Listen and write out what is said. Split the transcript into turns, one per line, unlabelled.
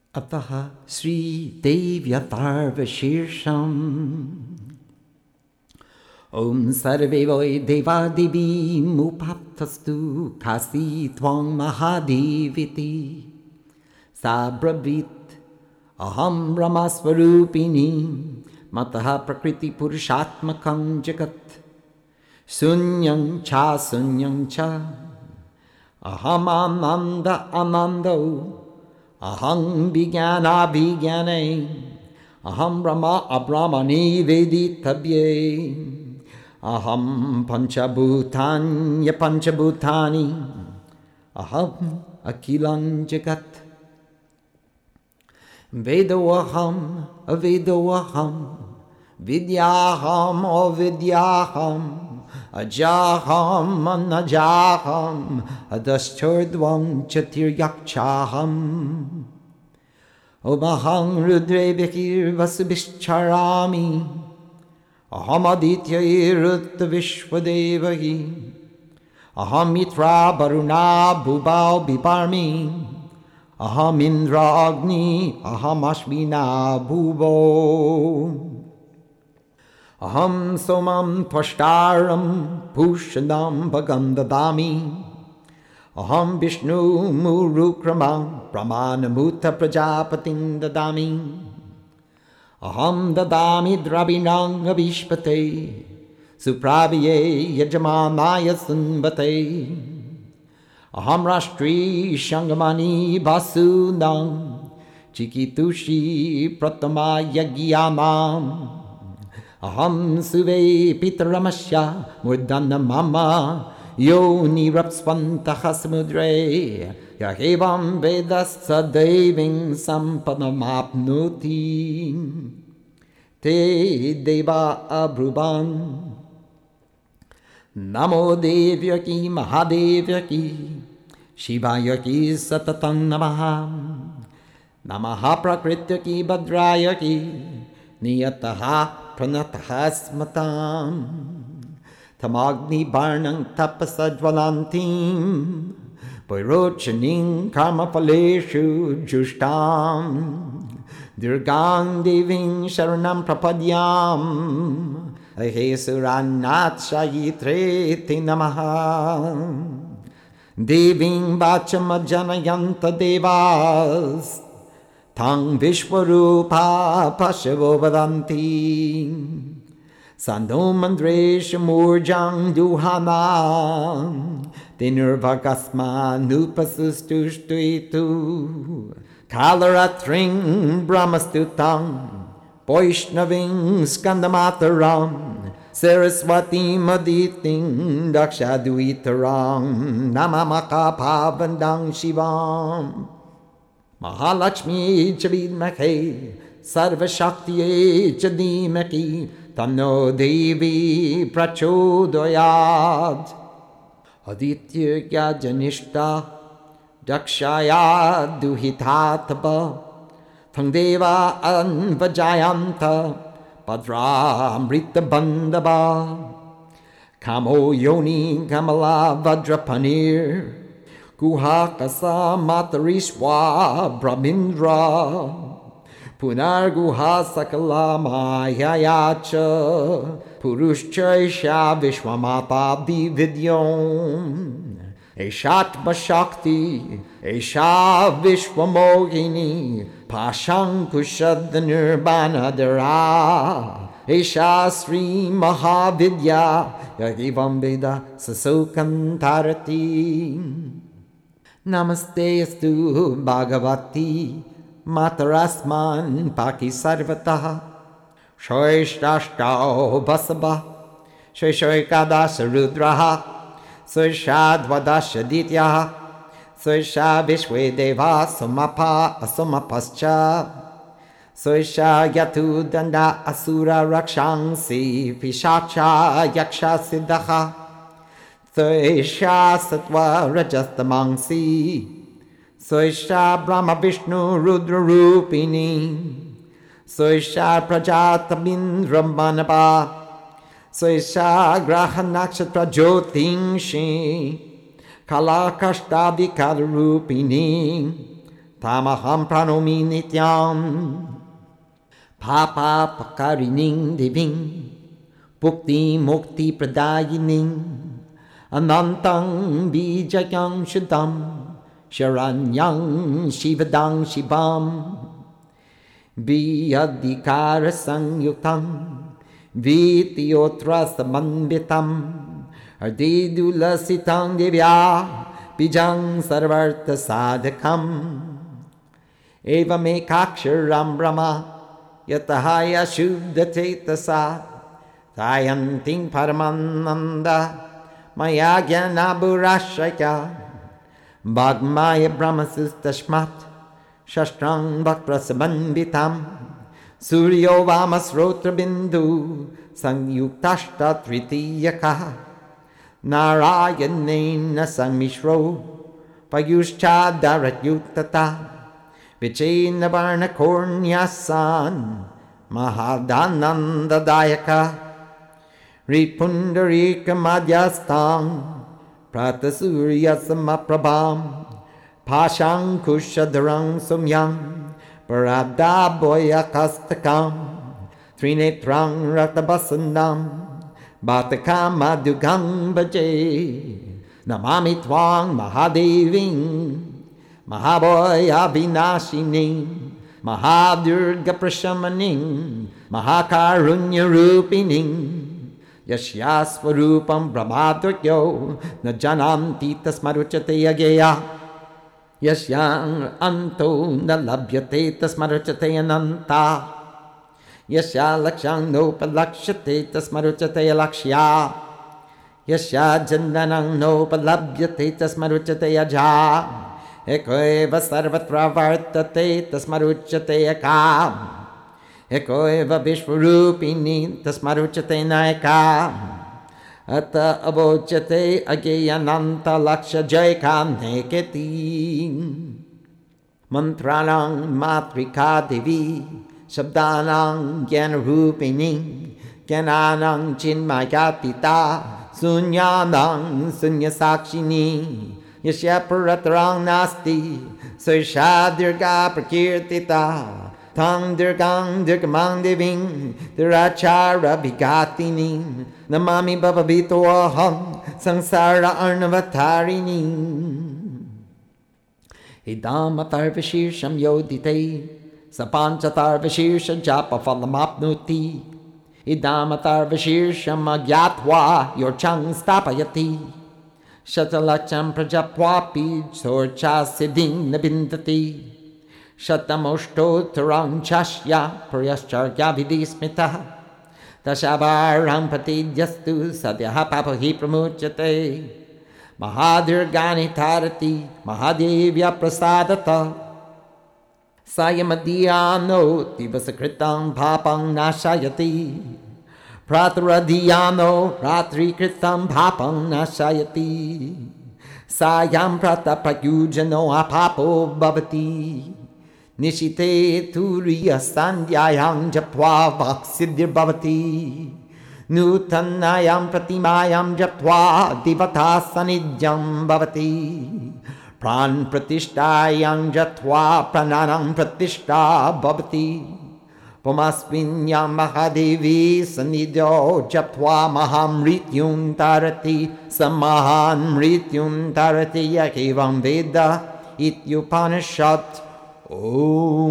अतः श्रीदेव्यथर्वशीर्षम् ॐ सर्वे वै देवादिवीमुपाप्तस्तु खासी त्वां महादेवीति सा ब्रवीत् अहं ब्रह्मस्वरूपिणी मतः प्रकृतिपुरुषात्मकं जगत् शून्यं च अहमानन्द आनन्दौ अहं विज्ञानाभिज्ञाने अहं ब्रह्म अब्रह्मणि वेदितव्ये अहं पञ्चभूतानि अहम् अखिलं जगत् वेदोऽहम् अवेदोऽहं विद्याहम् अविद्याहम् अजाहम् अनजाहम् अधश्चोर्ध्वं च तिर्यक्षाहम् ओमहं रुद्रेभिर्वसुभिश्चरामि अहमदित्यैरुत्तविश्वदेवहि अहं मित्रा वरुणा भुवौ बिभामि अहमिन्द्राग्नि अहमश्विना भुवो अहं सोमं त्वष्टारं भूषणं भगं ददामि अहं विष्णुमुरुक्रमं प्रमाणभूतप्रजापतिं ददामि अहं ददामि द्रविणाङ्गविष्पते सुप्राभिये यजमानाय सुन्वते अहं राष्ट्री शङ्गमानि वासूनां चिकितुषी प्रथमा यज्ञानाम् अहं सुवे पितरमस्य मूर्धन्यं मम यो निरप्स्वन्तः समुद्रे य एवं वेद स दैवीं सम्पदमाप्नोति ते देवा अब्रुवन् नमो देव्यकी महादेव्यकी शिवायकी सततं नमः नमः प्रकृत्यकी भद्रायकी नियतः प्रणतः स्मताम् तमाग्निवर्णं तपसज्वलन्तीं वैरोचनीं कर्मफलेषु जुष्टां दुर्गां देवीं शरणं प्रपद्याम् अहे सुरान्नाथशायित्रेति नमः देवीं वाचमजनयन्त देवास् तां विश्वरूपा पशवो वदन्ति सन्धो मन्द्रेशमूर्जां दुहानां तिनुर्भगस्मानुपसुष्टुष्टुतु कालरात्रिं ब्रह्मस्तुतां वैष्णवीं स्कन्दमातरां सरस्वतीमदितिं दक्षाद्वितरां नममकापावन्दां शिवां महालक्ष्मी च विद्महे सर्वशक्त्यै च धीमहि तन्नो देवी प्रचोदयात् अदित्या जनिष्ठा दक्षाया दुहिता तप तं देवा अन्वजायन्त भद्रामृतबन्धवा कामो योनि कमला वज्रपनिर् गुहाकसा मातरिष्वा ब्रह्मीन्द्रा पुनर्गुहा सकला मायया च पुरुश्चैषा विश्वमाता विविद्योम् एषात्मशक्ति एषा विश्वमोहिनी पाशाङ्कुशनिर्बाणधरा एषा श्रीमहाविद्या एवं वेद सशोकं तारति नमस्ते अस्तु भगवती मातरस्मान् पाकि सर्वतः षष्ठाष्टौ बसवः षष्ठैकादश रुद्रः षष्ठाद्वादश द्वितीयः षष्ठा विश्वे देवा सोमपा असोमपश्च षष्ठा यतुदण्डा असुरा रक्षांसि पिशाचा यक्षासिद्धः षष्ठा सत्त्वा रजस्तमांसि षष्ठा ब्रह्म विष्णु रुद्ररूपिणी षष्ठा प्रजातमिन्द्रमानवा षष्ठा ग्रह नक्षत्र ज्योतिंषि कलाकष्टादिकालरूपिणी tamaham pranomi nityam. Papa pakarining diving, bhukti mukti pradayining, anantang bijayang shuddham, sharanyang shivadang shivam, viyadhikara sanyuktam, vityotra samanvitam, ardidulasitam divya, bijang sarvarta sadhakam, evamekaksharam brahma, yatahaya shuddhatetasa, tayanting paramananda, maya gyanaburashaya, bhagmaya brahmasustashmat, shastrang bhakrasamanvitam, suryo vamasrotra bindu, sangyuktashta tritiyaka, narayanena sangmishro, payushcha daratyutata, vichena varna kornyasan, mahadananda dayaka, ripundarika madhyastang, pratasurya samaprabham, pashang kushadharang sumyam, paradabhoyakastakam, trinetrang ratabasandam, bhatakam madhugam bhaje, namami twang mahadeving, Mahaboya Vinashini, Mahadurga Prashamaning, Mahakarunya Rupining, Yashyasvarupam Brahmaduryo, Najananti Tasmaruchate Yageya, Yasyang Anto Nalabhyate Tasmaruchate Ananta, Yasya Lakshang Nopalakshate Tasmaruchate Lakshya, Yasya Jandanang Nopalabhyate Tasmaruchate Yaja, Ekoeva sarvatra vartate tasmaruchate ekam. Ekoeva vishvarupini tasmaruchate naekam. Ata abochate ageyananta laksha jaikam neketi. Mantranang matrika devi. Shabdanang gyanarupini. Gyananang chinmayatita. Sunyanang sunyasakshini. Yasya paratarang nasti, Saisha dirga prakirtita, Tang dirgang dirgamang diving, Dirachara bigatini, Namami bababito aham, Sangsara arnavatarini. Idamatar vishirsham yodite, Sapanchatar vishirsha japa phalamapnuti, Idamatar vishirsham agyatva, Yorchang stapayati, Shatalacham prajapwapi sorcha siddhing nabindati, Shatamoshto tarang chashya prayascharya vidismita, Tashavarang patidyastu sadhyaha papahi pramuchate, Mahadirgani tarati Mahadevya prasadata, Sayamadhyano tivasakritam papang nashayati, Prataradhyano ratri kritam papang nashayati, Sayam pratapragyujano apapo bhavati, Nishite turiya sandhyayam japva vaksiddhir bhavati, Nutanayam pratimayam japva divata sanidhyam bhavati, Pran pratishtayam jatva prananam pratishta bhavati, Pumasvinyam Mahadevi Sanidyo Japtva Mahamrityum Tarati Samahan Mrityum Tarati Yakevam Veda Ityupanishad Om